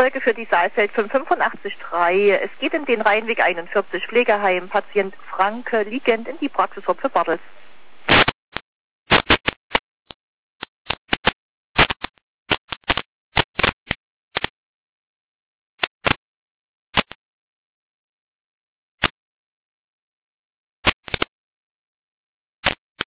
Zeuge für die Saalfeld 585-3. Es geht in den Rheinweg 41, Pflegeheim, Patient Franke, liegend in die Praxis für Bartels.